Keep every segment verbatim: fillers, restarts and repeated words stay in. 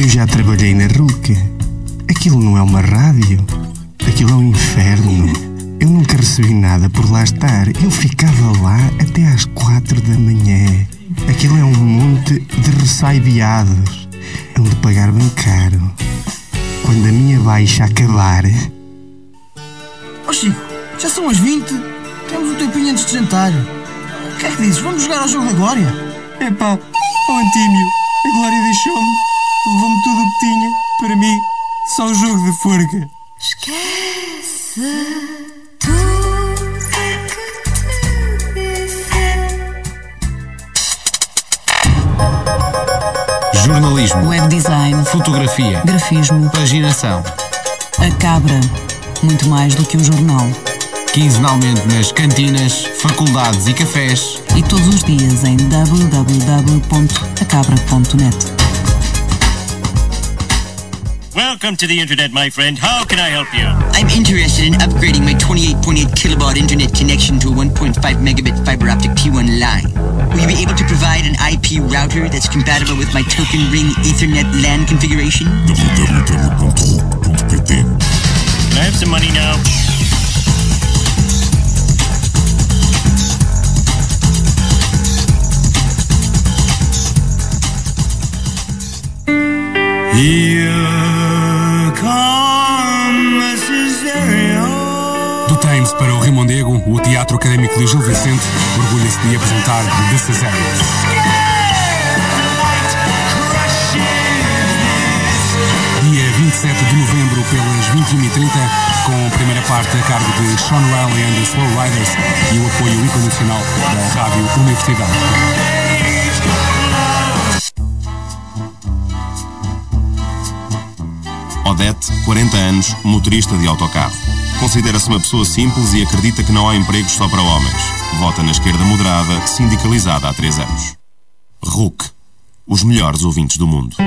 Eu já trabalhei na R U C. Aquilo não é uma rádio. Aquilo é um inferno. Eu nunca recebi nada por lá estar. Eu ficava lá até às quatro da manhã. Aquilo é um monte de ressaideados. É onde pagar bem caro. Quando a minha baixa acabar... Ó oh Chico, já são as vinte. Temos um tempinho antes de jantar. O que é que dizes? Vamos jogar ao jogo da Glória? Epá, ó oh Antímio, a Glória deixou-me. Levou-me tudo o que tinha. Para mim, só o jogo de forca. Esquece tudo que te disser. Jornalismo, web design, fotografia, grafismo, paginação. A Cabra, muito mais do que um jornal. Quinzenalmente nas cantinas, faculdades e cafés. E todos os dias em w w w ponto a cabra ponto net. Welcome to the internet, my friend. How can I help you? I'm interested in upgrading my twenty-eight point eight kilobaud internet connection to a one point five megabit fiber optic P one line. Will you be able to provide an I P router that's compatible with my Token Ring Ethernet LAN configuration? w w w ponto ru ponto p t. Can I have some money now? Do Thames para o Rimondego, o Teatro Académico de Gil Vicente orgulha-se de apresentar The Cesareans. Dia vinte e sete de novembro pelas vinte e uma e trinta, com a primeira parte a cargo de Sean Riley and the Slow Riders e o apoio incondicional da Rádio Universidade. Odete, quarenta anos, motorista de autocarro. Considera-se uma pessoa simples e acredita que não há empregos só para homens. Vota na esquerda moderada, sindicalizada há três anos. R U C, os melhores ouvintes do mundo.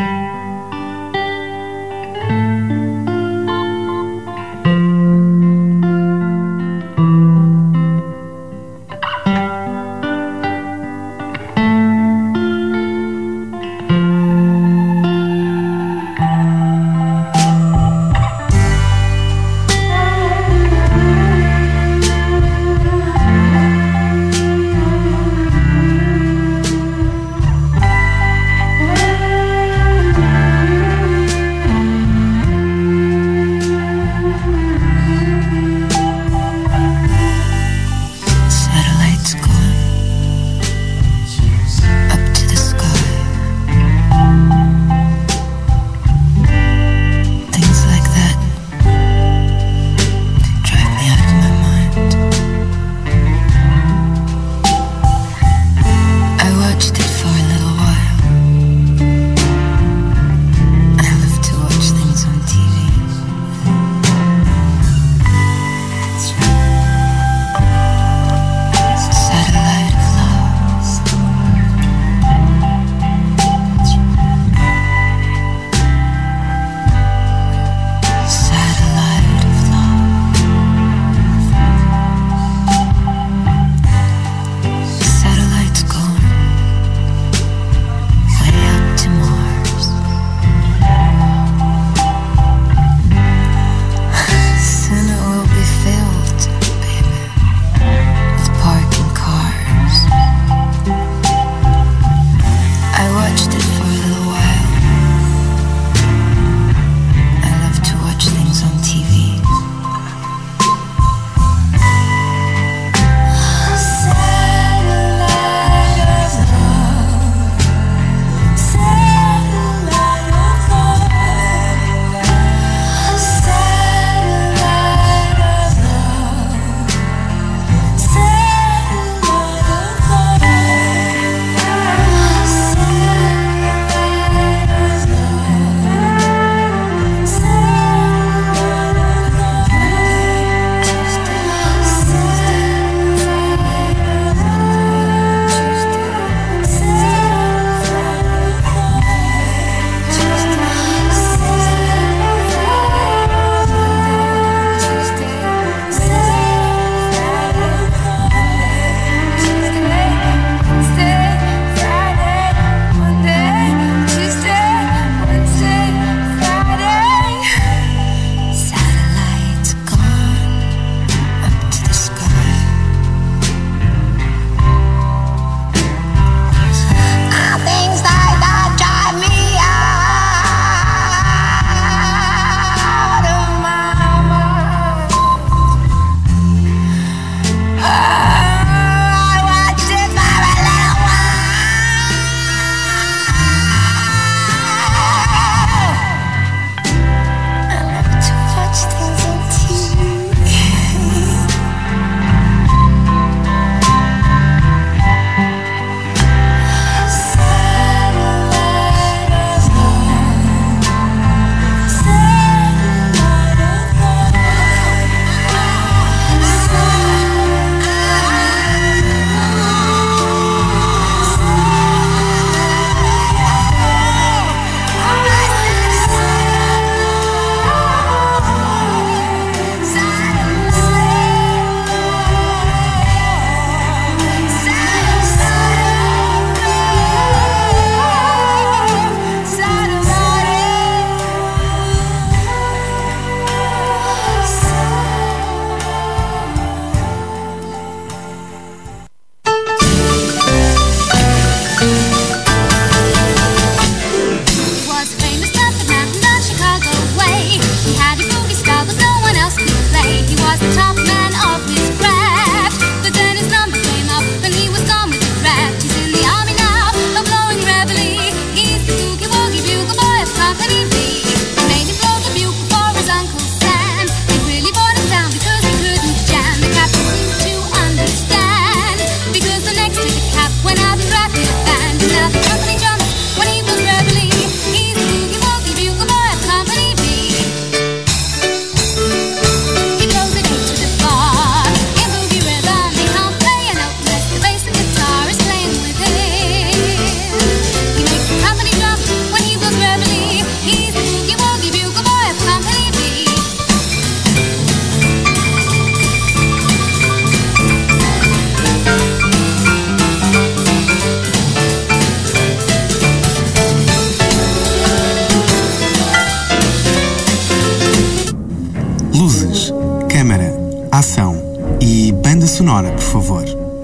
sonora, por favor.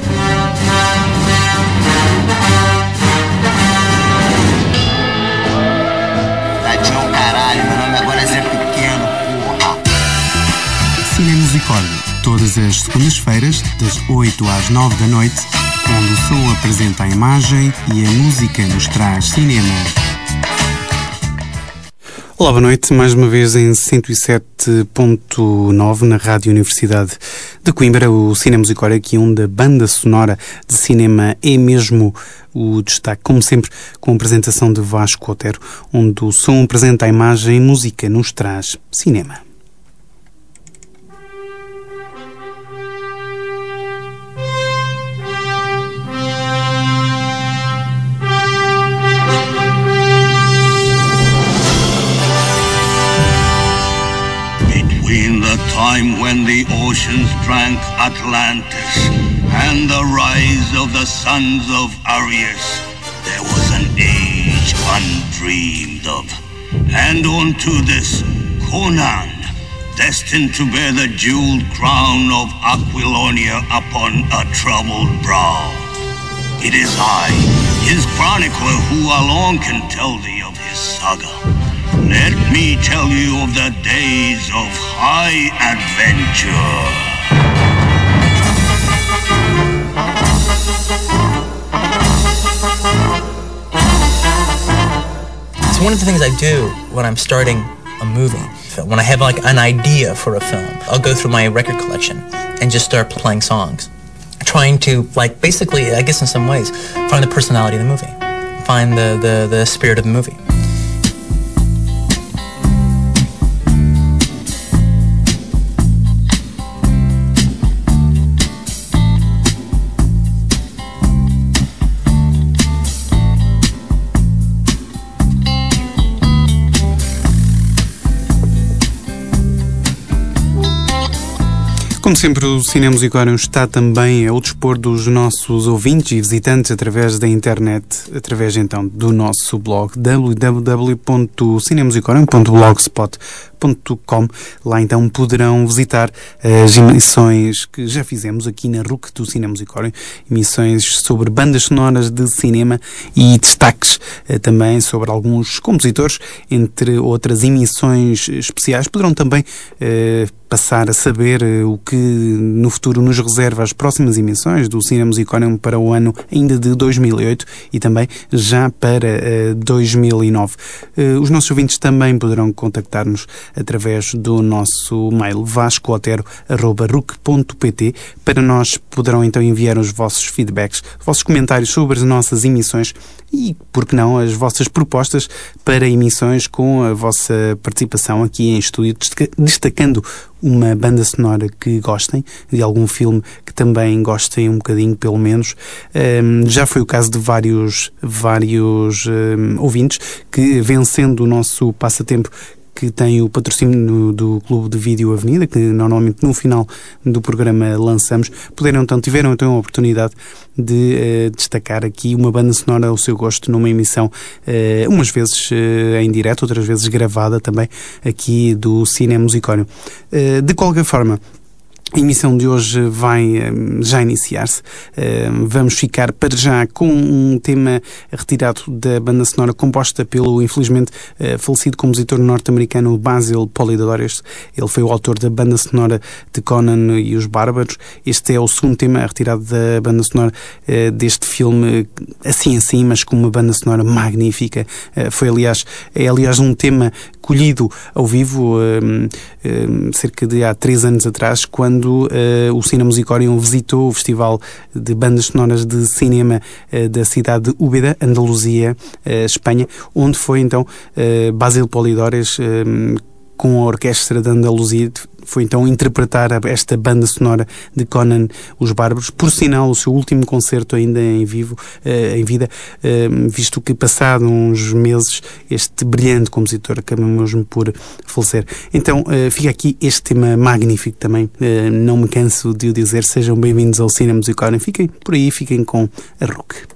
Tadinho, caralho, meu nome agora é Zé Pequeno, porra. Cinemusicórdia, todas as segundas-feiras, das oito às nove da noite, onde o som apresenta a imagem e a música nos traz cinema. Olá, boa noite, mais uma vez em cento e sete ponto nove na Rádio Universidade de Coimbra. O Cinemusicórdia, aqui onde a banda sonora de cinema é mesmo o destaque, como sempre, com a apresentação de Vasco Otero, onde o som apresenta a imagem e a música nos traz cinema. Between the time when the oceans drank Atlantis and the rise of the sons of Arius, there was an age undreamed of. And unto this, Conan, destined to bear the jeweled crown of Aquilonia upon a troubled brow. It is I, his chronicler, who alone can tell thee of his saga. Let me tell you of the days of high adventure. So one of the things I do when I'm starting a movie, when I have like an idea for a film, I'll go through my record collection and just start playing songs, trying to, like, basically, I guess in some ways, find the personality of the movie, find the, the, the spirit of the movie. Como sempre, o Cinemusicórdia está também ao dispor dos nossos ouvintes e visitantes através da internet, através então do nosso blog w w w ponto cinemusicórdia ponto blogspot ponto com. Lá então poderão visitar as emissões que já fizemos aqui na R U C do Cinemusicórdia, emissões sobre bandas sonoras de cinema e destaques eh, também sobre alguns compositores, entre outras emissões especiais. Poderão também eh, passar a saber eh, o que no futuro nos reserva as próximas emissões do Cinemusicórdia para o ano ainda de dois mil e oito e também já para eh, dois mil e nove. Eh, os nossos ouvintes também poderão contactar-nos através do nosso mail vasco otero arroba ruc ponto pt. Para nós poderão então enviar os vossos feedbacks, os vossos comentários sobre as nossas emissões e, por que não, as vossas propostas para emissões com a vossa participação aqui em estúdio, destacando uma banda sonora que gostem, de algum filme que também gostem um bocadinho, pelo menos. Um, já foi o caso de vários, vários um, ouvintes que, vencendo o nosso passatempo, que tem o patrocínio do Clube de Vídeo Avenida, que normalmente no final do programa lançamos, puderam então, tiveram então a oportunidade de uh, destacar aqui uma banda sonora ao seu gosto numa emissão, uh, umas vezes uh, em direto, outras vezes gravada também, aqui do Cinemusicórdia. Uh, de qualquer forma, a emissão de hoje vai um, já iniciar-se. Uh, vamos ficar para já com um tema retirado da banda sonora composta pelo, infelizmente, uh, falecido compositor norte-americano Basil Polidorus. Ele foi o autor da banda sonora de Conan e os Bárbaros. Este é o segundo tema retirado da banda sonora uh, deste filme, assim assim, mas com uma banda sonora magnífica. Uh, foi, aliás, é aliás um tema colhido ao vivo um, um, cerca de há três anos atrás, quando uh, o Cinemusicórdia visitou o Festival de Bandas Sonoras de Cinema uh, da cidade de Úbeda, Andaluzia, uh, Espanha, onde foi então uh, Basil Polidorus um, com a Orquestra de Andaluzia, foi então interpretar esta banda sonora de Conan os Bárbaros, por sinal o seu último concerto ainda em vivo, uh, em vida, uh, visto que passado uns meses este brilhante compositor acabou mesmo por falecer. Então uh, fica aqui este tema magnífico também, uh, não me canso de o dizer. Sejam bem-vindos ao Cinemusicórdia, fiquem por aí, fiquem com a R U C.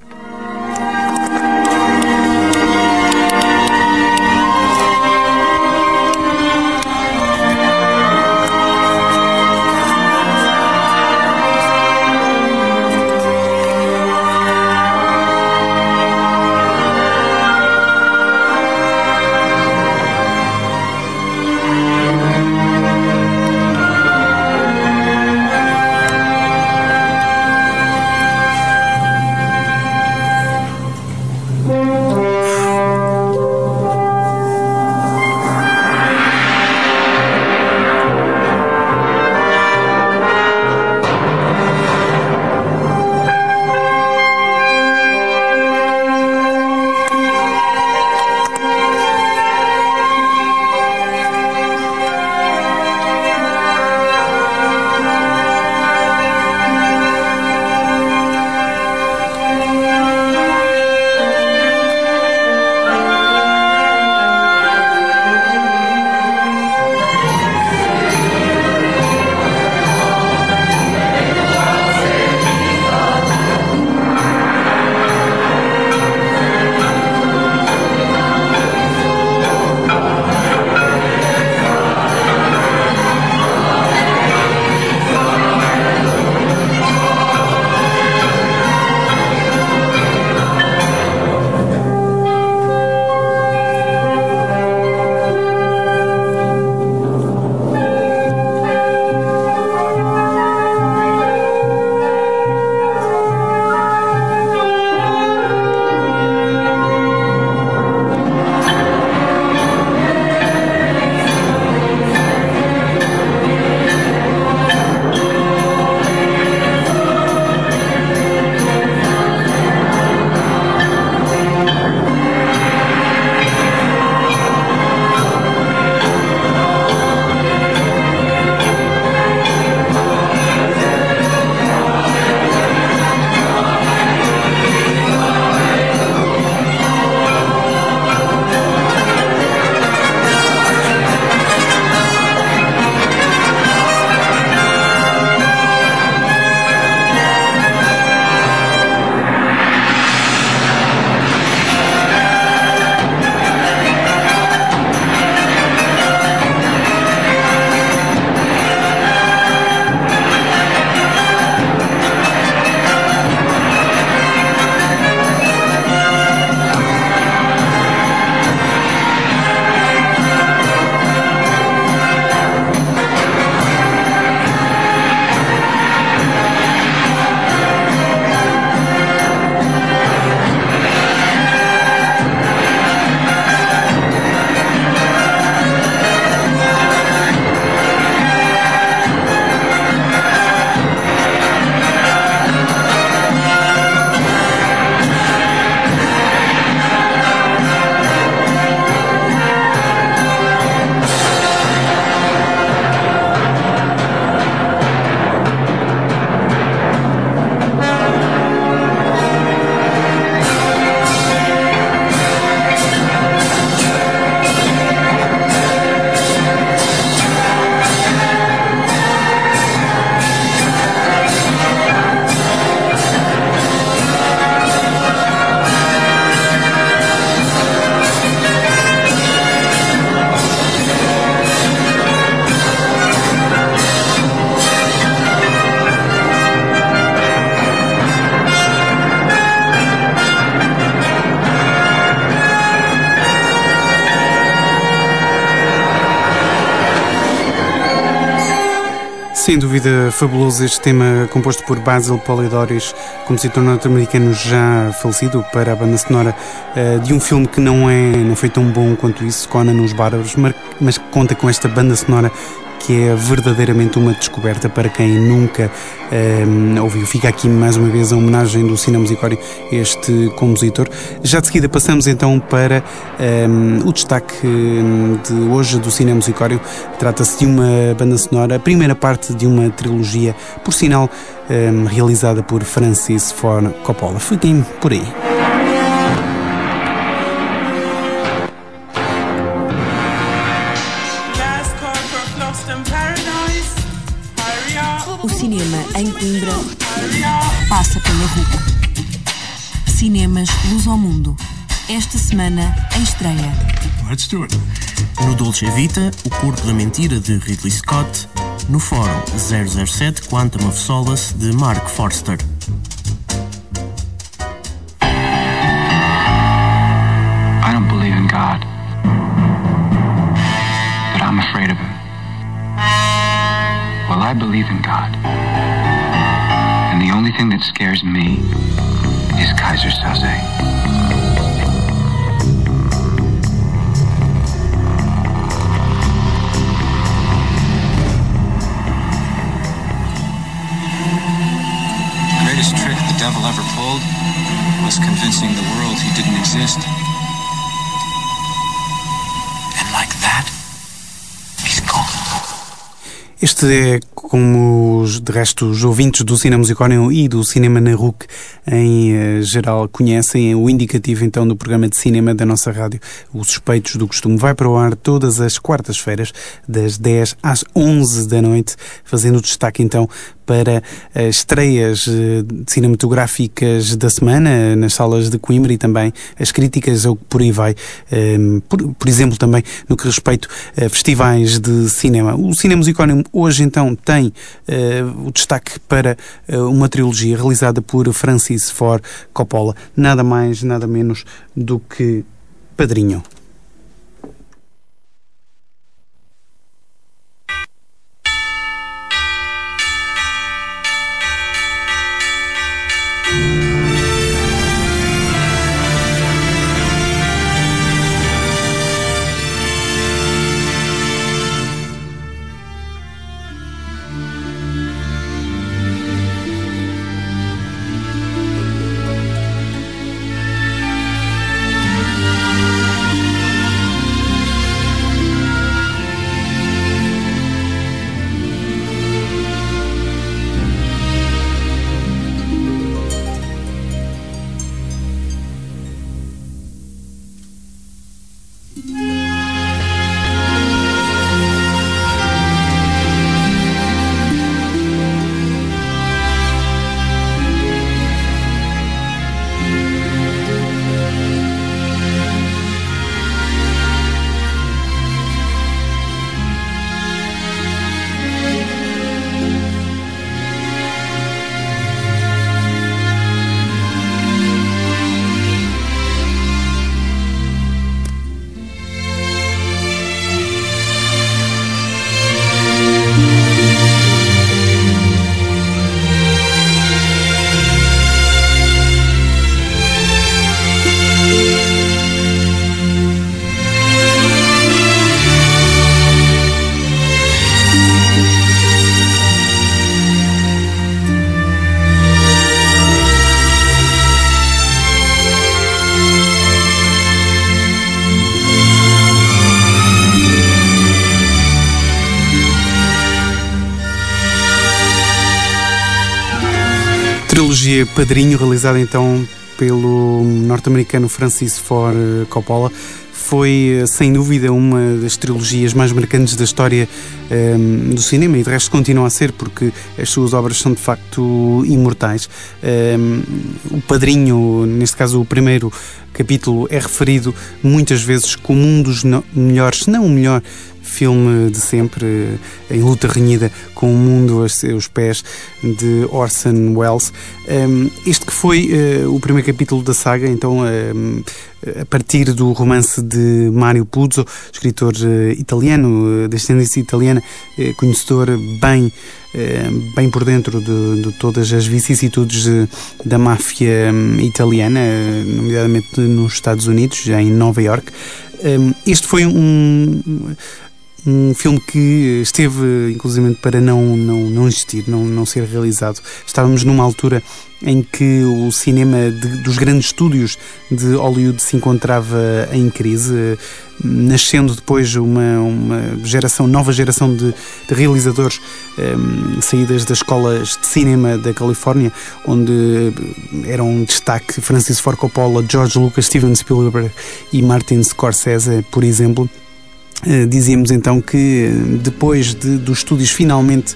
Sem dúvida fabuloso este tema composto por Basil Polidoris, compositor norte-americano já falecido, para a banda sonora uh, de um filme que não, é, não foi tão bom quanto isso, Conan os Bárbaros, mas que conta com esta banda sonora que é verdadeiramente uma descoberta para quem nunca um, ouviu. Fica aqui mais uma vez a homenagem do Cine Musicório a este compositor. Já de seguida passamos então para um, o destaque de hoje do Cine Musicório. Trata-se de uma banda sonora, a primeira parte de uma trilogia, por sinal um, realizada por Francis Ford Coppola. Fiquem por aí. O cinema em Coimbra passa pela R U C. Cinemas Luz ao Mundo. Esta semana, em estreia. Let's do it. No Dolce Vita, O Corpo da Mentira, de Ridley Scott. No Fórum, zero zero sete Quantum of Solace, de Mark Forster. I don't believe in God, but I'm afraid of him. Well, I believe in God. And the only thing that scares me is Kaiser Soze. The greatest trick the devil ever pulled was convincing the world he didn't exist. And like that, he's gone. Este é, como os, de resto, os ouvintes do Cine Musicório e do Cinema na R U C em uh, geral conhecem, o indicativo então do programa de cinema da nossa rádio, Os Suspeitos do Costume. Vai para o ar todas as quartas-feiras, das dez às onze da noite, fazendo destaque então para as estreias cinematográficas da semana nas salas de Coimbra e também as críticas ao que por aí vai, por, por exemplo também no que respeita a festivais de cinema. O Cine Musicório hoje então tem uh, o destaque para uh, uma trilogia realizada por Francis Ford Coppola, nada mais, nada menos do que Padrinho. Trilogia Padrinho, realizada então pelo norte-americano Francis Ford Coppola, foi sem dúvida uma das trilogias mais marcantes da história um, do cinema, e de resto continua a ser, porque as suas obras são de facto imortais. Um, o Padrinho, neste caso o primeiro capítulo, é referido muitas vezes como um dos no- melhores, se não o melhor filme de sempre, em luta renhida com o mundo aos seus pés, de Orson Welles. Este que foi o primeiro capítulo da saga, então, a partir do romance de Mario Puzo, escritor italiano, de ascendência italiana, conhecedor bem, bem por dentro de, de todas as vicissitudes da máfia italiana, nomeadamente nos Estados Unidos, já em Nova Iorque. Este foi um, um filme que esteve, inclusive, para não, não, não existir, não, não ser realizado. Estávamos numa altura em que o cinema de, dos grandes estúdios de Hollywood se encontrava em crise, nascendo depois uma, uma geração, nova geração de, de realizadores um, saídas das escolas de cinema da Califórnia, onde eram destaque Francis Ford Coppola, George Lucas, Steven Spielberg e Martin Scorsese, por exemplo. Uh, dizíamos então que depois de, dos estúdios finalmente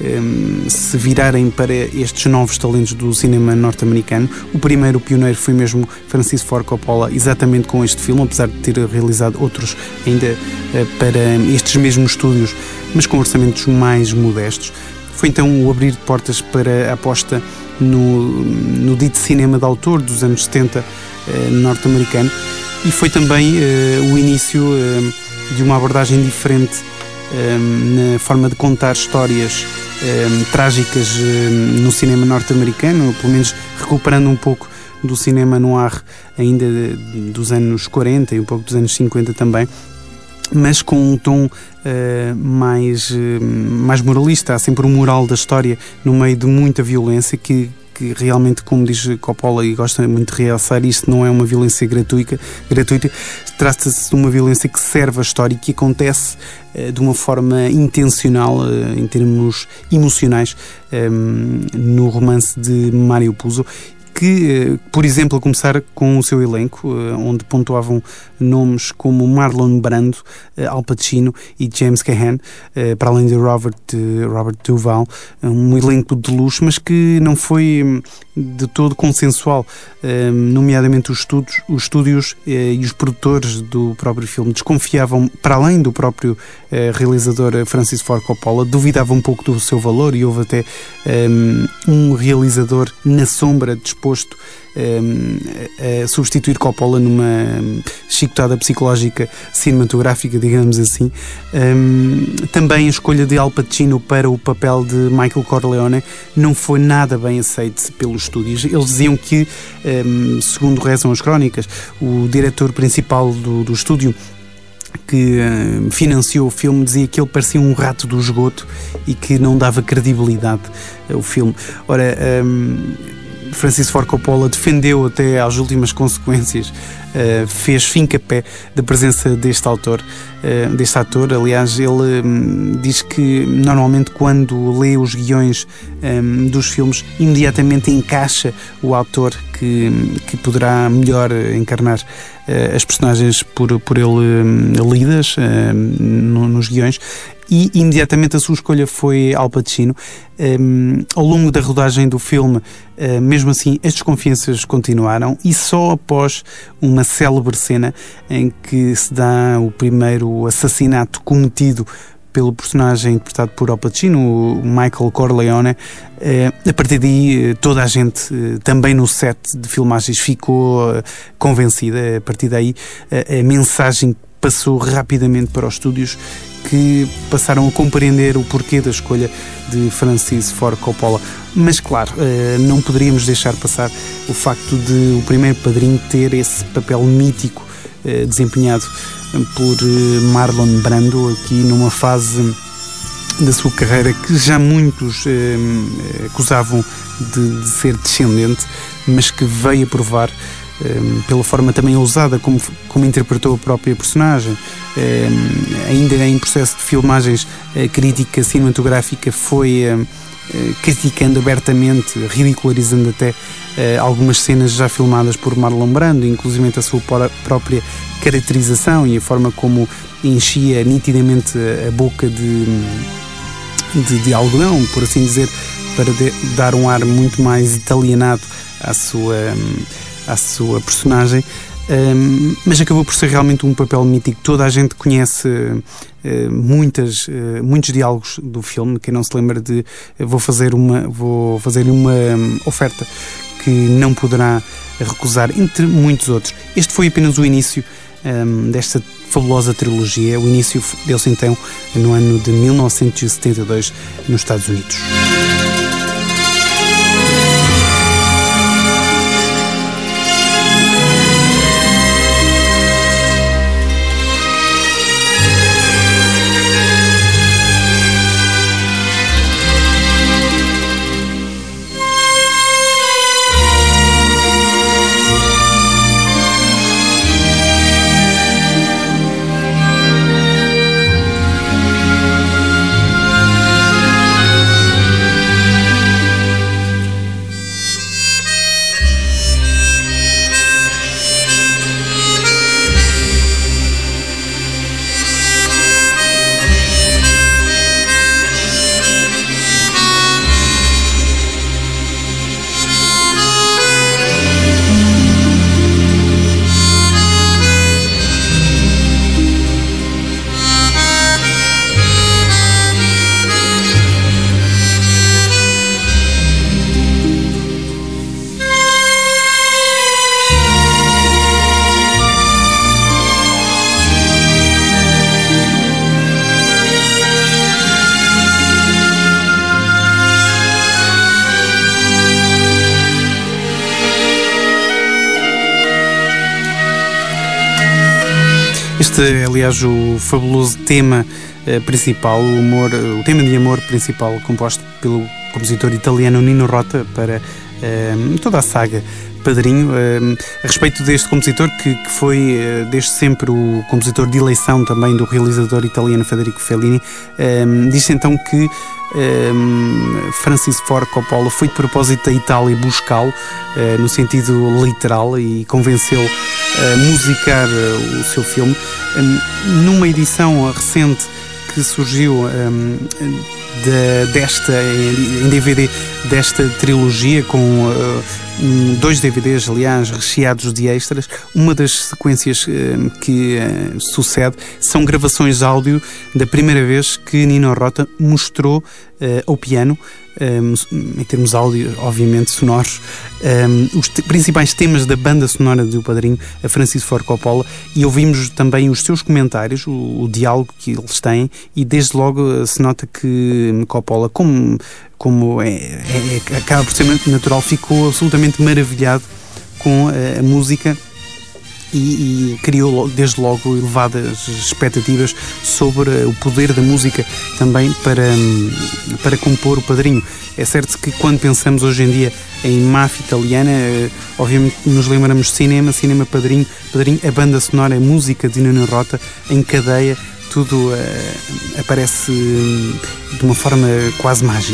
um, se virarem para estes novos talentos do cinema norte-americano, o primeiro pioneiro foi mesmo Francis Ford Coppola, exatamente com este filme, apesar de ter realizado outros ainda uh, para estes mesmos estúdios, mas com orçamentos mais modestos. Foi então o abrir de portas para a aposta no, no dito cinema de autor dos anos setenta uh, norte-americano, e foi também uh, o início uh, de uma abordagem diferente um, na forma de contar histórias um, trágicas um, no cinema norte-americano, pelo menos recuperando um pouco do cinema noir ainda de, dos anos quarenta e um pouco dos anos cinquenta também, mas com um tom uh, mais, uh, mais moralista. Há sempre um moral da história no meio de muita violência que que realmente, como diz Coppola, e gosta muito de realçar, isto não é uma violência gratuita, gratuita. Trata-se de uma violência que serve a história e que acontece uh, de uma forma intencional, uh, em termos emocionais, um, no romance de Mario Puzo, que, por exemplo, a começar com o seu elenco, onde pontuavam nomes como Marlon Brando, Al Pacino e James Caan, para além de Robert, Robert Duvall, um elenco de luxo, mas que não foi de todo consensual, nomeadamente os estúdios, os estúdios e os produtores do próprio filme desconfiavam, para além do próprio realizador Francis Ford Coppola, duvidavam um pouco do seu valor, e houve até um realizador na sombra disposto a substituir Coppola numa chicotada psicológica cinematográfica, digamos assim. Também a escolha de Al Pacino para o papel de Michael Corleone não foi nada bem aceito pelos estúdios. Eles diziam que, segundo rezam as crónicas, o diretor principal do, do estúdio que uh, financiou o filme dizia que ele parecia um rato do esgoto e que não dava credibilidade ao filme. Ora, um, Francis Ford Coppola defendeu até às últimas consequências, uh, fez fincapé da presença deste autor, uh, deste ator. Aliás, ele um, diz que normalmente quando lê os guiões um, dos filmes, imediatamente encaixa o autor que, que poderá melhor encarnar uh, as personagens por, por ele um, lidas uh, no, nos guiões. E imediatamente a sua escolha foi Al Pacino. Um, ao longo da rodagem do filme, uh, mesmo assim, as desconfianças continuaram, e só após uma célebre cena em que se dá o primeiro assassinato cometido pelo personagem interpretado por Al Pacino, o Michael Corleone, uh, a partir daí toda a gente, uh, também no set de filmagens, ficou uh, convencida. A partir daí uh, a mensagem passou rapidamente para os estúdios, que passaram a compreender o porquê da escolha de Francis Ford Coppola. Mas claro, não poderíamos deixar passar o facto de o primeiro padrinho ter esse papel mítico desempenhado por Marlon Brando, aqui numa fase da sua carreira que já muitos acusavam de, de ser descendente, mas que veio a provar, Um, pela forma também ousada como, como interpretou a própria personagem. Um, ainda em processo de filmagens, a crítica cinematográfica foi um, uh, criticando abertamente, ridicularizando até uh, algumas cenas já filmadas por Marlon Brando, inclusive a sua própria caracterização e a forma como enchia nitidamente a boca de, de, de algodão, por assim dizer, para de, dar um ar muito mais italianado à sua... Um, à sua personagem. um, mas acabou por ser realmente um papel mítico. Toda a gente conhece uh, muitas, uh, muitos diálogos do filme. Quem não se lembra de uh, vou fazer uma, vou fazer uma um, oferta que não poderá recusar, entre muitos outros. Este foi apenas o início um, desta fabulosa trilogia. O início deu-se então no ano de mil novecentos e setenta e dois nos Estados Unidos. Este é, aliás, o fabuloso tema eh, principal, o, humor, o tema de amor principal, composto pelo compositor italiano Nino Rota para eh, toda a saga Padrinho. Eh, a respeito deste compositor, que, que foi eh, desde sempre o compositor de eleição também do realizador italiano Federico Fellini, eh, diz então que Um, Francis Ford Coppola foi de propósito à Itália buscá-lo, uh, no sentido literal, e convenceu-o a musicar uh, o seu filme. Um, numa edição recente que surgiu um, de, desta, em D V D desta trilogia, com uh, um, dois D V Ds, aliás, recheados de extras, uma das sequências uh, que uh, sucede são gravações de áudio da primeira vez que Nino Rota mostrou uh, ao piano, um, em termos de áudio, obviamente, sonoros, um, os te- principais temas da banda sonora do Padrinho, a Francis Ford Coppola, e ouvimos também os seus comentários, o, o diálogo que eles têm, e desde logo se nota que Coppola, como, como é, é, é, acaba por ser natural, ficou absolutamente maravilhado com a, a música. E, e criou desde logo elevadas expectativas sobre o poder da música também para, para compor o Padrinho. É certo que quando pensamos hoje em dia em máfia italiana, obviamente nos lembramos de cinema, cinema Padrinho, Padrinho, a banda sonora, a música de Nino Rota em cadeia, tudo uh, aparece de uma forma quase mágica.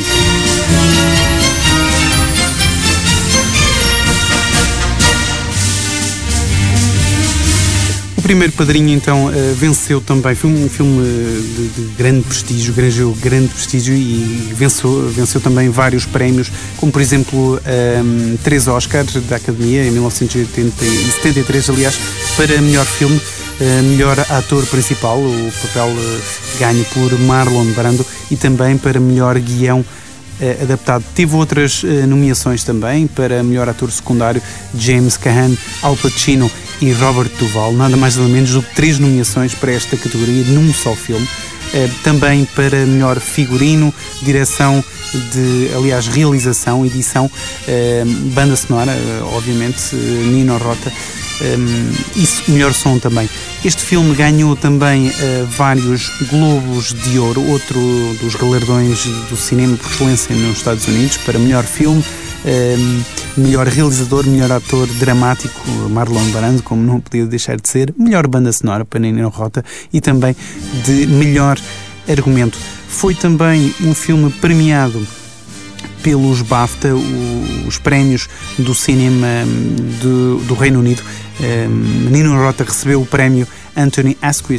O primeiro Padrinho, então, venceu também, foi um filme de, de grande prestígio, granjeou grande prestígio e venceu, venceu também vários prémios, como por exemplo um, três Oscars da Academia em mil novecentos e oitenta e setenta e três, aliás, para melhor filme, uh, melhor ator principal, o papel uh, ganho por Marlon Brando, e também para melhor guião uh, adaptado. Teve outras uh, nomeações também para melhor ator secundário, James Caan, Al Pacino e Robert Duvall, nada mais nada menos do que três nomeações para esta categoria num só filme. Uh, também para melhor figurino, direção de, aliás, realização, edição, uh, banda sonora, uh, obviamente, uh, Nino Rota, um, e melhor som também. Este filme ganhou também uh, vários Globos de Ouro, outro dos galardões do cinema por excelência nos Estados Unidos, para melhor filme, um, melhor realizador, melhor ator dramático, Marlon Brando, como não podia deixar de ser, melhor banda sonora para Nino Rota, e também de melhor argumento. Foi também um filme premiado pelos BAFTA, o, os prémios do cinema do, do Reino Unido. Um, Nino Rota recebeu o prémio Anthony Asquith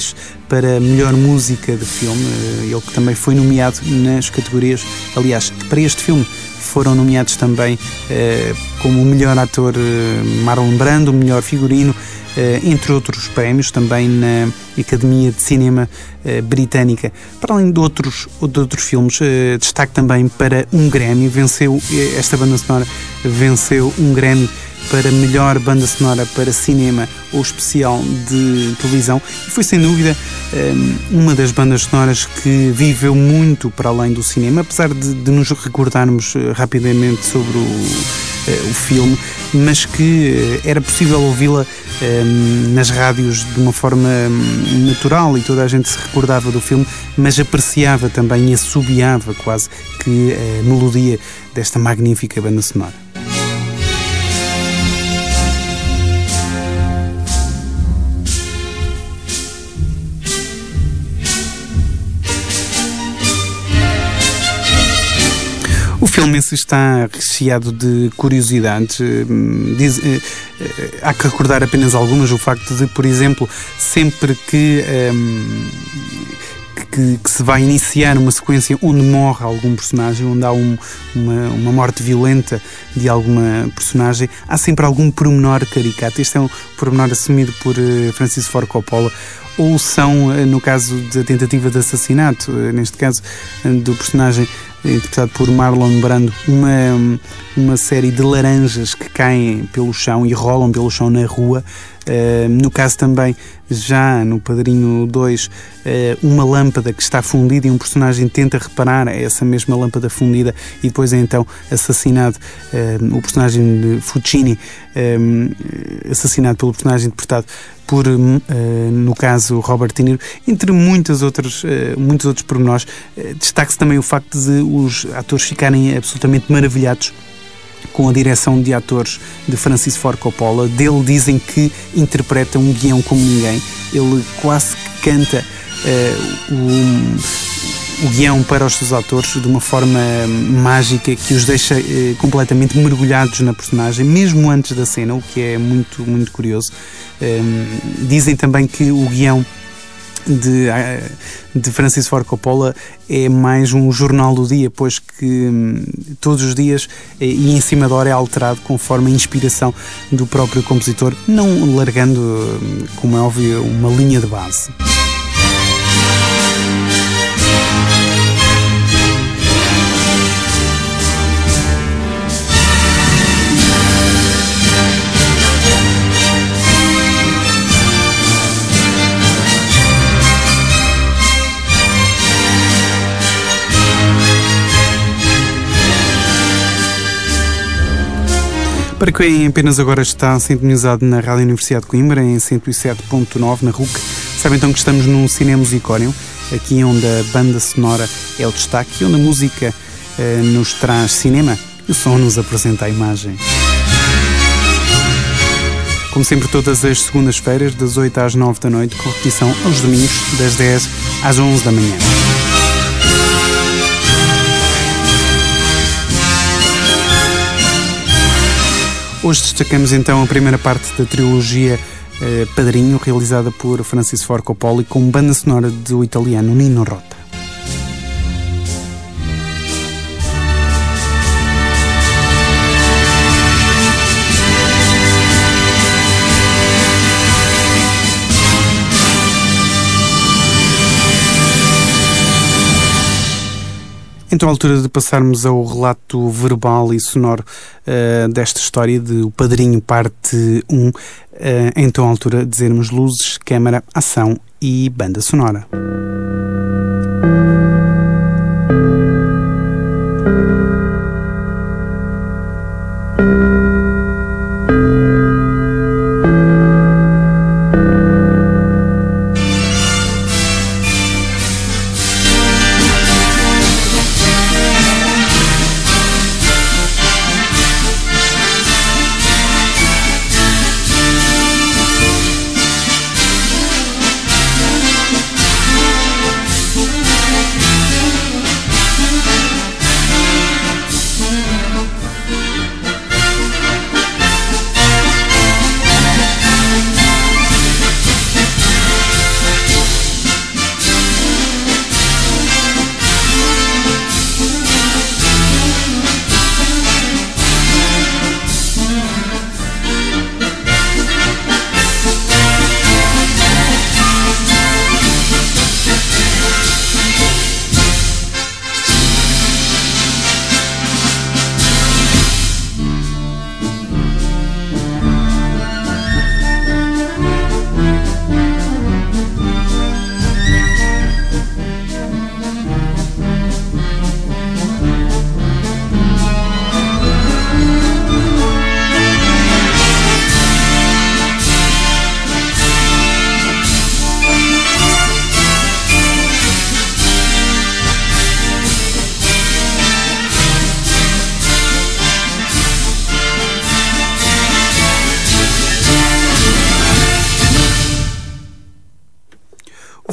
para melhor música de filme, ele que também foi nomeado nas categorias, aliás, para este filme foram nomeados também eh, como o melhor ator eh, Marlon Brando, o melhor figurino, eh, entre outros prémios, também na Academia de Cinema eh, Britânica. Para além de outros, de outros filmes, eh, destaque também para um Grammy, venceu, esta banda sonora venceu um Grammy para melhor banda sonora para cinema ou especial de televisão, e foi sem dúvida uma das bandas sonoras que viveu muito para além do cinema, apesar de, de nos recordarmos rapidamente sobre o, o filme, mas que era possível ouvi-la nas rádios de uma forma natural e toda a gente se recordava do filme, mas apreciava também e assobiava quase que a melodia desta magnífica banda sonora. O filme esse está recheado de curiosidades. Diz, eh, eh, há que recordar apenas algumas. O facto de, por exemplo, sempre que, eh, que, que se vai iniciar uma sequência onde morre algum personagem, onde há um, uma, uma morte violenta de alguma personagem, há sempre algum pormenor caricato. Este é um pormenor assumido por eh, Francis Ford Coppola. Ou são, no caso da tentativa de assassinato, neste caso do personagem interpretado por Marlon Brando, uma, uma série de laranjas que caem pelo chão e rolam pelo chão na rua. Uh, no caso também, já no Padrinho dois, uh, uma lâmpada que está fundida e um personagem tenta reparar essa mesma lâmpada fundida e depois é então assassinado uh, o personagem de Fucini, uh, assassinado pelo personagem interpretado por, uh, no caso, Robert De Niro, entre muitas outras, uh, muitos outros pormenores. Uh, destaque-se também o facto de os atores ficarem absolutamente maravilhados com a direção de atores de Francis Ford Coppola. Dele dizem que interpreta um guião como ninguém. Ele quase que canta uh, o, o guião para os seus atores de uma forma mágica que os deixa uh, completamente mergulhados na personagem, mesmo antes da cena, o que é muito, muito curioso. Um, dizem também que o guião De, de Francis Ford Coppola é mais um jornal do dia, pois que hum, todos os dias e em cima da hora é alterado conforme a inspiração do próprio compositor, não largando, como é óbvio, uma linha de base. Para quem apenas agora está sintonizado na Rádio Universidade de Coimbra, em cento e sete ponto nove, na R U C, sabe então que estamos num Cinemusicório, aqui onde a banda sonora é o destaque e onde a música eh, nos traz cinema e o som nos apresenta a imagem. Como sempre, todas as segundas-feiras, das oito às nove da noite, com repetição aos domingos, das dez às onze da manhã. Hoje destacamos então a primeira parte da trilogia eh, Padrinho, realizada por Francis Ford Coppola, com banda sonora do italiano Nino Rota. Então, à altura de passarmos ao relato verbal e sonoro uh, desta história de O Padrinho Parte um, uh, então à altura de dizermos luzes, câmara, ação e banda sonora.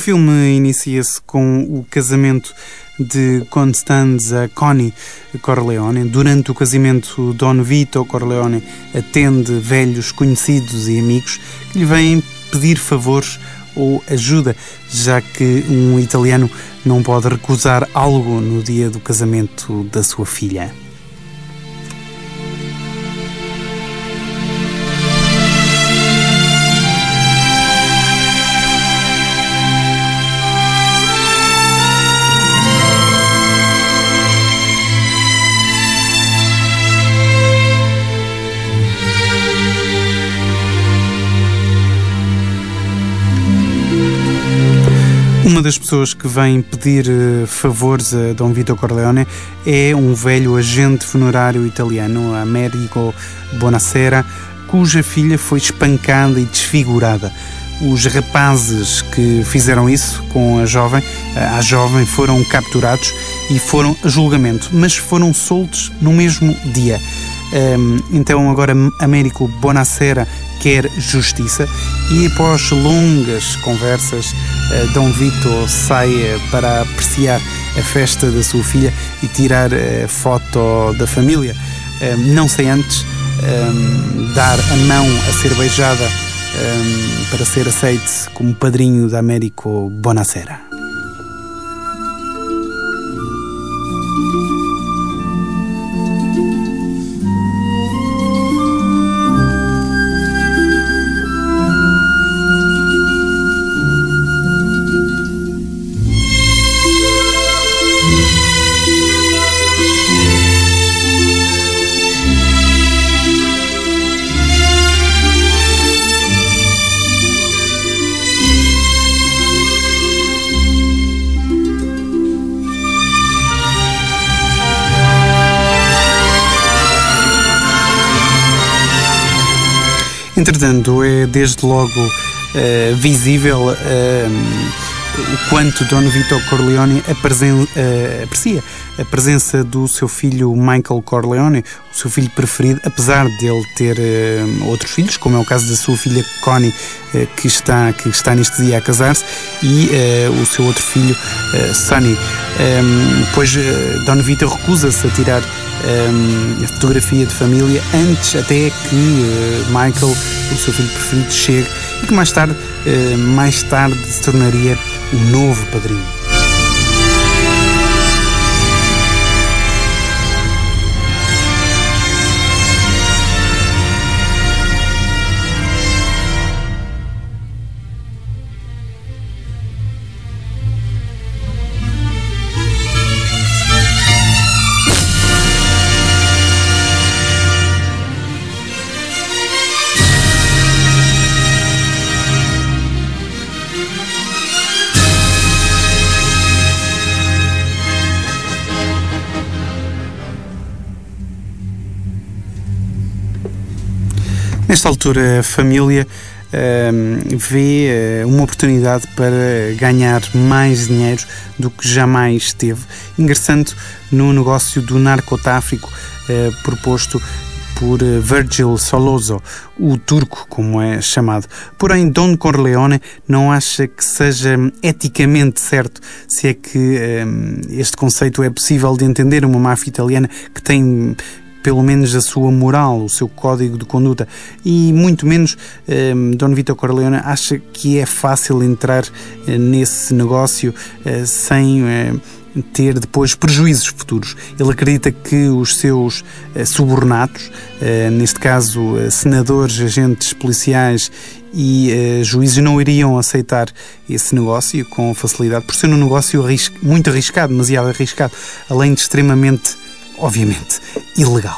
filme inicia-se com o casamento de Constanza Connie Corleone. Durante o casamento, Don Vito Corleone atende velhos conhecidos e amigos que lhe vêm pedir favores ou ajuda, já que um italiano não pode recusar algo no dia do casamento da sua filha. Uma das pessoas que vem pedir uh, favores a Dom Vito Corleone é um velho agente funerário italiano, Americo Bonacera, cuja filha foi espancada e desfigurada. Os rapazes que fizeram isso com a jovem, uh, a jovem foram capturados e foram a julgamento, mas foram soltos no mesmo dia. Um, então agora Americo Bonacera quer justiça e após longas conversas uh, Dom Vito sai uh, para apreciar a festa da sua filha e tirar a uh, foto da família, uh, não sem antes um, dar a mão a ser beijada um, para ser aceite como padrinho de Americo Bonacera. Entretanto, é desde logo uh, visível uh, o quanto Don Vito Corleone apresen- uh, aprecia a presença do seu filho Michael Corleone, o seu filho preferido, apesar de ele ter uh, outros filhos, como é o caso da sua filha Connie, uh, que, está, que está neste dia a casar-se, e uh, o seu outro filho, uh, Sonny. Um, pois uh, Don Vito recusa-se a tirar Um, a fotografia de família antes até que uh, Michael, o seu filho preferido, chegue e que mais tarde, uh, mais tarde se tornaria o novo padrinho. Nesta altura, a família uh, vê uh, uma oportunidade para ganhar mais dinheiro do que jamais teve, ingressando no negócio do narcotráfico uh, proposto por uh, Virgil Soloso, o turco, como é chamado. Porém, Don Corleone não acha que seja eticamente certo, se é que uh, este conceito é possível de entender. Uma máfia italiana que tem pelo menos a sua moral, o seu código de conduta, e muito menos um, Don Vito Corleone acha que é fácil entrar uh, nesse negócio uh, sem uh, ter depois prejuízos futuros. Ele acredita que os seus uh, subornados, uh, neste caso uh, senadores, agentes policiais e uh, juízes, não iriam aceitar esse negócio com facilidade, por ser um negócio arris- muito arriscado, demasiado arriscado, além de extremamente, obviamente, ilegal.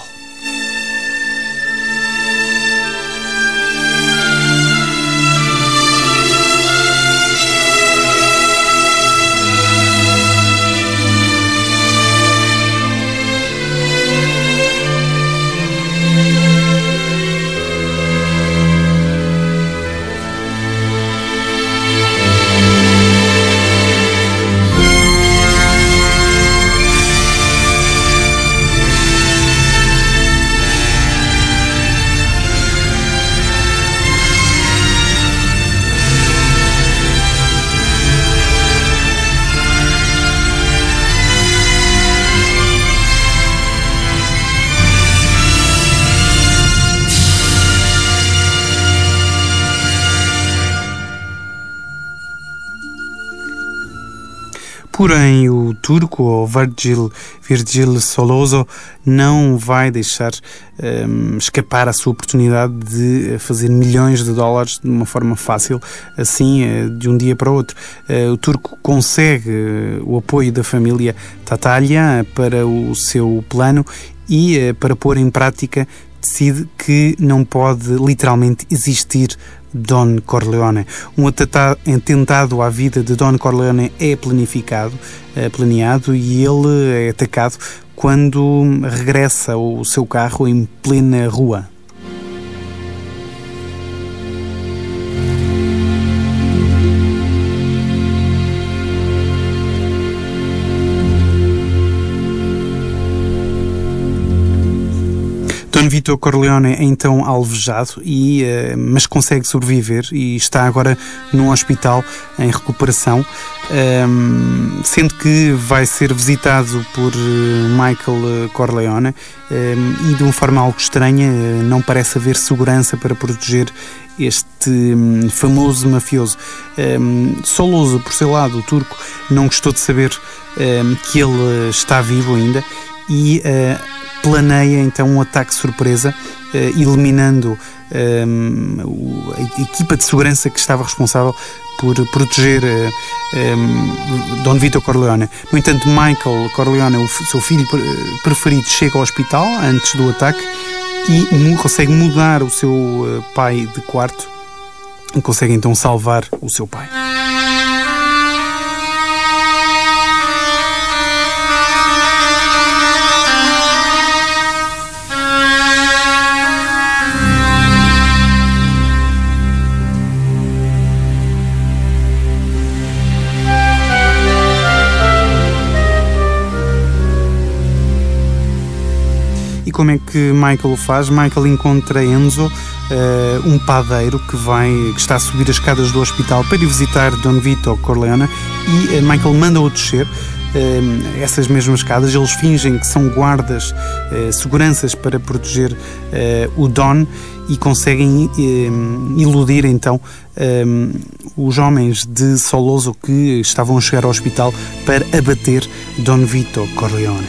Porém, o turco, ou Virgil, Virgil Soloso, não vai deixar um, escapar a sua oportunidade de fazer milhões de dólares de uma forma fácil, assim, de um dia para o outro. Uh, o turco consegue uh, o apoio da família Tatalha para o seu plano e, uh, para pôr em prática, decide que não pode literalmente existir Don Corleone. Um atentado à vida de Don Corleone é planificado, é planeado, e ele é atacado quando regressa ao seu carro em plena rua. Don Vito Corleone é então alvejado, e, uh, mas consegue sobreviver e está agora num hospital em recuperação, um, sendo que vai ser visitado por Michael Corleone, um, e de uma forma algo estranha, uh, não parece haver segurança para proteger este um, famoso mafioso. Um, Soloso, por seu lado, o turco, não gostou de saber um, que ele está vivo ainda e uh, planeia então um ataque surpresa, eh, eliminando eh, a equipa de segurança que estava responsável por proteger eh, eh, Don Vito Corleone. No entanto, Michael Corleone, o seu filho preferido, chega ao hospital antes do ataque e consegue mudar o seu pai de quarto e consegue então salvar o seu pai. Como é que Michael o faz? Michael encontra Enzo, uh, um padeiro que, vai, que está a subir as escadas do hospital para ir visitar Don Vito Corleone, e uh, Michael manda-o descer uh, essas mesmas escadas. Eles fingem que são guardas, uh, seguranças para proteger uh, o Don, e conseguem uh, iludir então uh, os homens de Soloso que estavam a chegar ao hospital para abater Don Vito Corleone.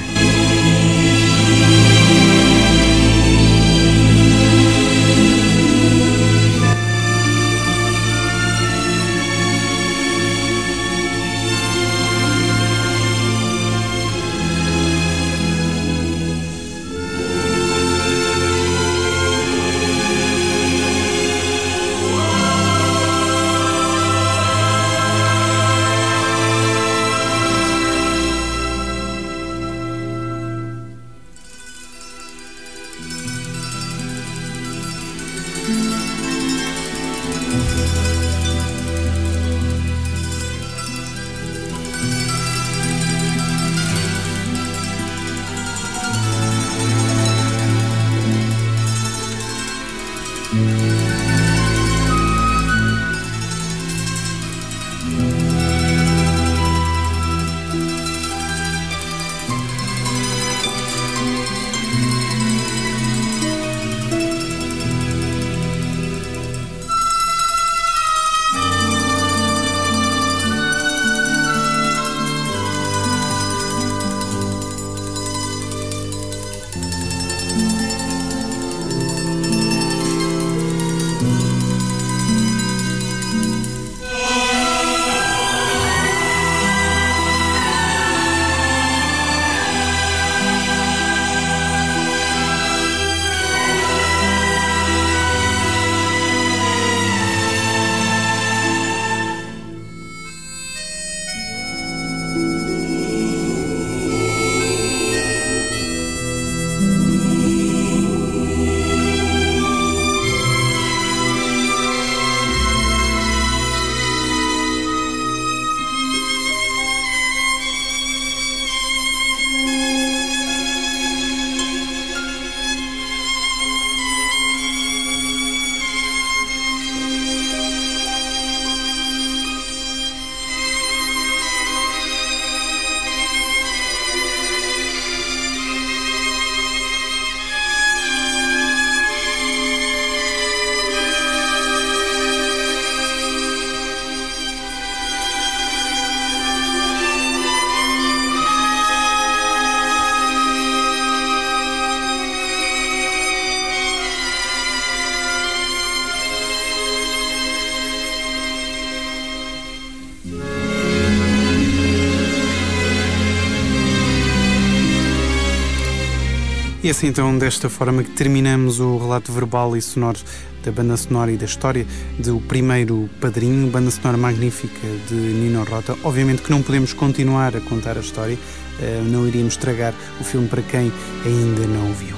E assim então, desta forma que terminamos o relato verbal e sonoro da banda sonora e da história do primeiro Padrinho, banda sonora magnífica de Nino Rota. Obviamente que não podemos continuar a contar a história, não iríamos estragar o filme para quem ainda não o viu.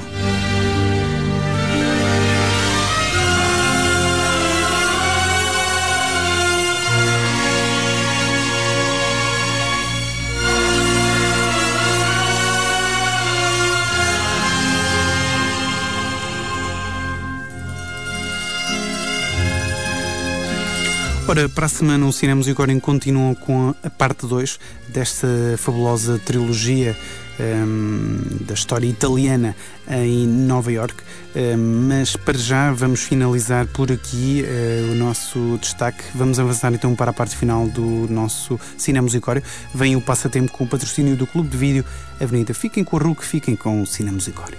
Ora, para a semana o Cinema Musicório continua com a parte dois desta fabulosa trilogia um, da história italiana em Nova Iorque, um, mas para já vamos finalizar por aqui uh, o nosso destaque. Vamos avançar então para a parte final do nosso Cinema Musicório. Vem o Passatempo com o patrocínio do Clube de Vídeo Avenida. Fiquem com a R U C, fiquem com o Cinema Musicório.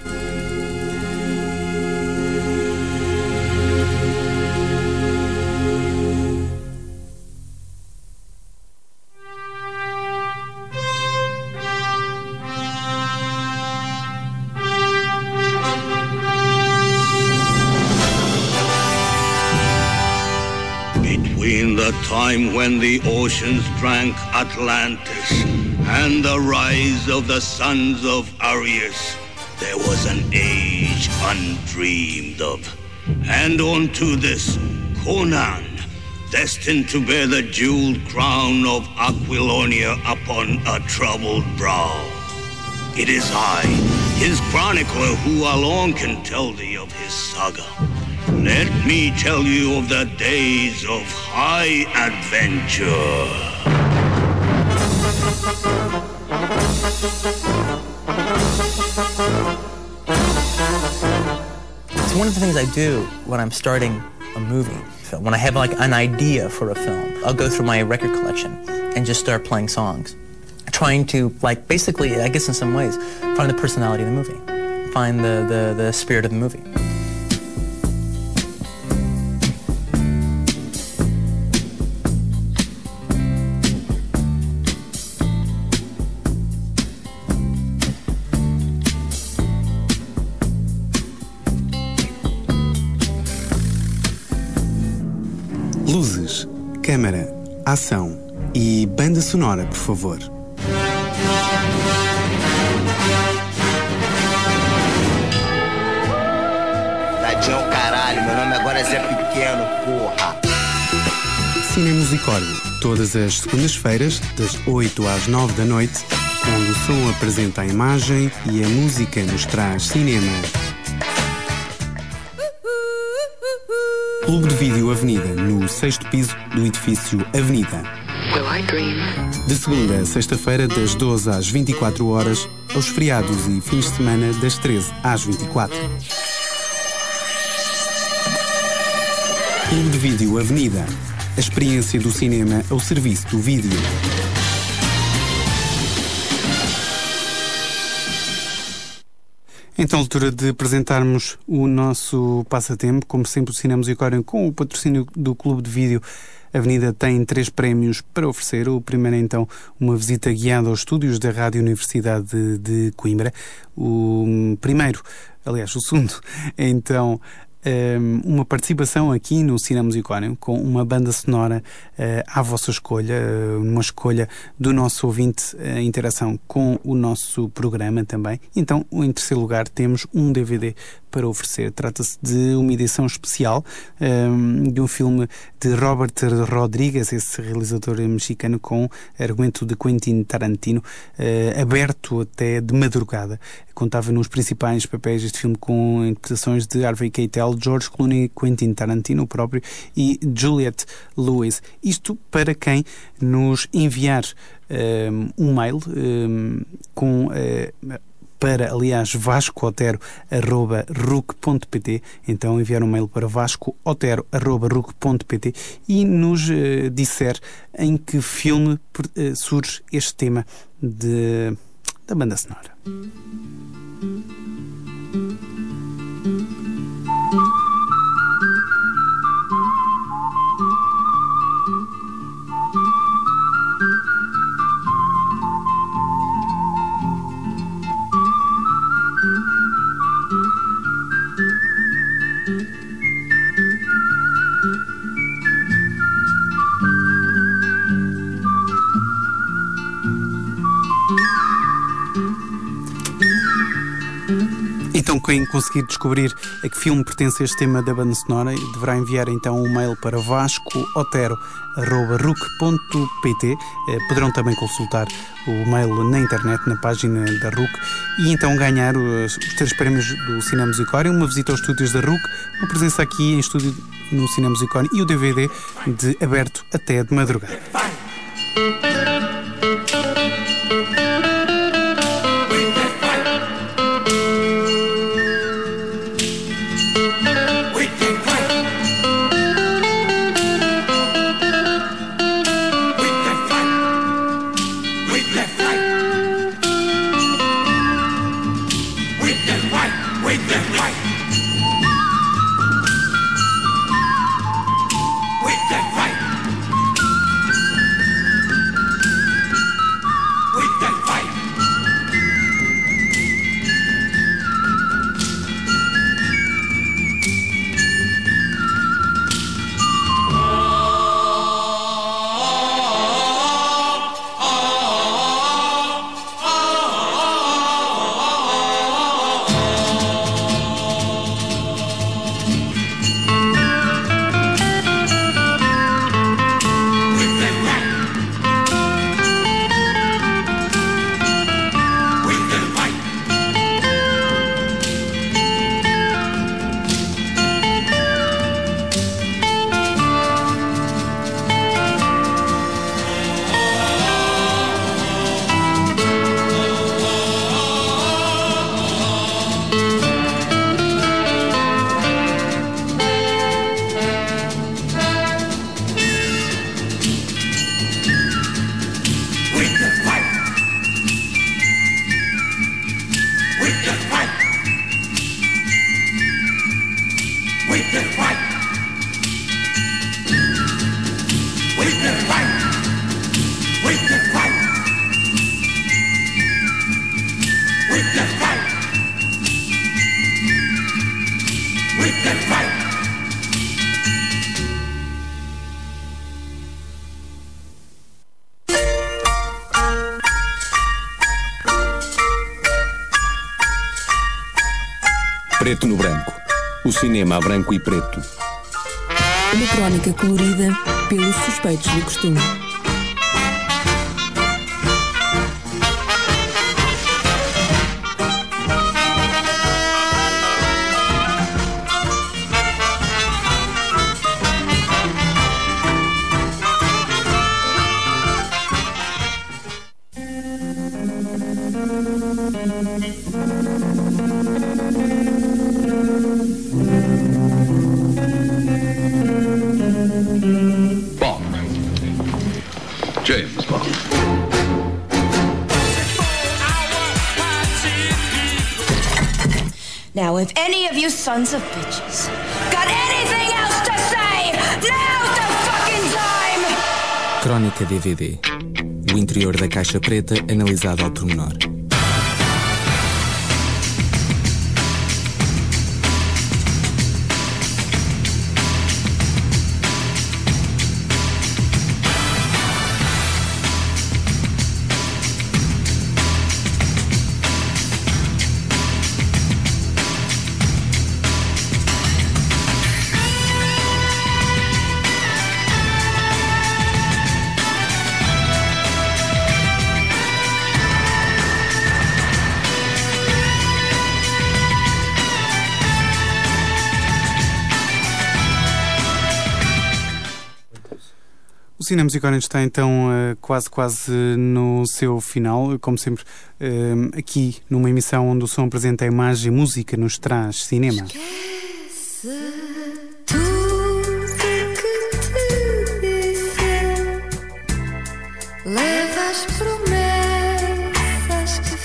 Between the time when the oceans drank Atlantis and the rise of the sons of Arius, there was an age undreamed of. And unto this, Conan, destined to bear the jeweled crown of Aquilonia upon a troubled brow. It is I, his chronicler, who alone can tell thee of his saga. Let me tell you of the days of high adventure. It's one of the things I do when I'm starting a movie. When I have like an idea for a film, I'll go through my record collection and just start playing songs. Trying to, like, basically, I guess in some ways, find the personality of the movie. Find the, the, the spirit of the movie. Luzes, câmara, ação e banda sonora, por favor. Tadinho, caralho, meu nome agora é Zé Pequeno, porra. Cinema Musicório, todas as segundas-feiras, das oito às nove da noite, onde o som apresenta a imagem e a música nos traz cinema. Clube de Vídeo Avenida, no sexto piso do edifício Avenida. De segunda a sexta-feira, das doze às vinte e quatro horas, aos feriados e fins de semana, das treze às vinte e quatro. Clube de Vídeo Avenida. A experiência do cinema ao serviço do vídeo. Então, altura de apresentarmos o nosso passatempo. Como sempre, o Cinema Musicório, com o patrocínio do Clube de Vídeo Avenida, tem três prémios para oferecer. O primeiro é, então, uma visita guiada aos estúdios da Rádio Universidade de, de Coimbra. O primeiro, aliás, o segundo, é, então, uma participação aqui no Cinema Musicório com uma banda sonora uh, à vossa escolha, uh, uma escolha do nosso ouvinte, a uh, interação com o nosso programa também. Então, em terceiro lugar, temos um D V D para oferecer. Trata-se de uma edição especial um, de um filme de Robert Rodrigues, esse realizador mexicano, com argumento de Quentin Tarantino, uh, aberto até de madrugada. Contava nos principais papéis deste filme com interpretações de Harvey Keitel, George Clooney, Quentin Tarantino próprio e Juliette Lewis. Isto para quem nos enviar um, um mail um, com... Uh, para, aliás, vasco otero arroba ruc ponto pt. Então enviar um mail para vasco otero arroba ruc ponto pt e nos uh, disser em que filme uh, surge este tema de, da banda sonora. Então quem conseguir descobrir a que filme pertence este tema da banda sonora deverá enviar então um mail para vasco otero arroba ruc ponto pt. Poderão também consultar o mail na internet, na página da R U C, e então ganhar os, os três prémios do Cinema Musicório, uma visita aos estúdios da R U C, uma presença aqui em estúdio no Cinema Musicório e o D V D de aberto até de madrugada. Preto no branco. O cinema a branco e preto. Uma crónica colorida pelos suspeitos do costume. James Bond. Now, if any of you sons of bitches got anything else to say, now's the fucking time! Crónica D V D. O interior da caixa preta analisado ao pormenor. O Cinema Musicório está então uh, quase quase no seu final, como sempre uh, aqui numa emissão onde o som apresenta a imagem e música nos traz cinema. Leva as promessas que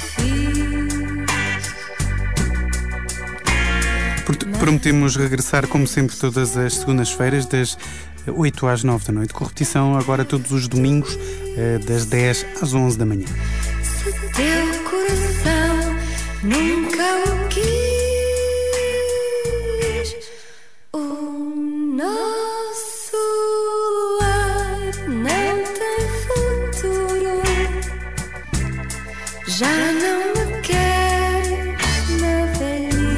fiz. Prometemos regressar como sempre todas as segundas-feiras das oito às nove da noite, com repetição agora todos os domingos das dez às onze da manhã. Se teu coração nunca o quis, o nosso lar não tem futuro. Já não me queres na velhice.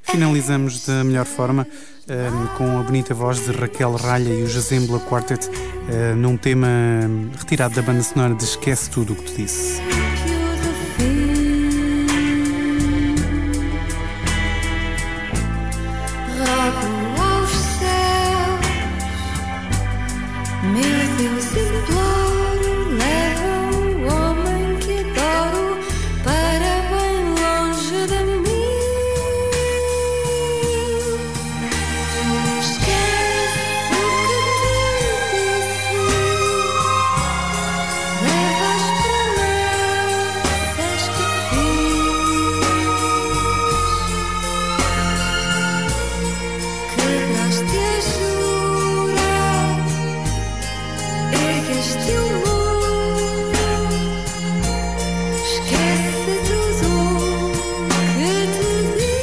finalizamos da melhor forma um, com a bonita voz de Raquel Ralha e o Jazembla Quartet uh, num tema retirado da banda sonora de Esquece Tudo o que Te Disse. Meu Deus, imploro, leva o homem que adoro para bem longe de mim. Esquece o que te disse, leva as promessas que fiz. Quebraste a jura, ergueste o muro, esquece tudo que te disse.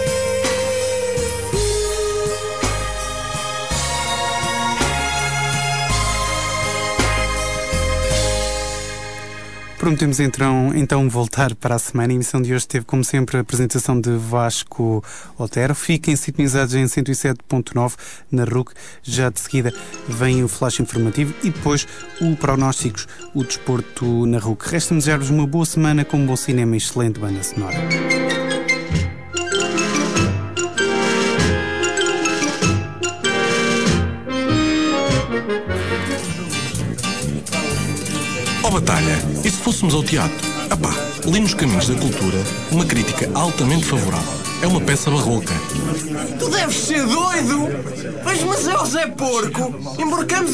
Prometemos então, então voltar para a semana. A emissão de hoje teve, como sempre, a apresentação de Vasco Otero. Fiquem sintonizados em cento e sete ponto nove na R U C. Já de seguida vem o flash informativo e depois o Prognósticos, o desporto na R U C. Resta-me desejar-vos uma boa semana com um bom cinema e excelente banda sonora. Ó Batalha, e se fôssemos ao teatro? Apá, li nos Caminhos da Cultura uma crítica altamente favorável. É uma peça barroca. Tu deves ser doido! Mas, mas é o Zé Porco! Embarcamos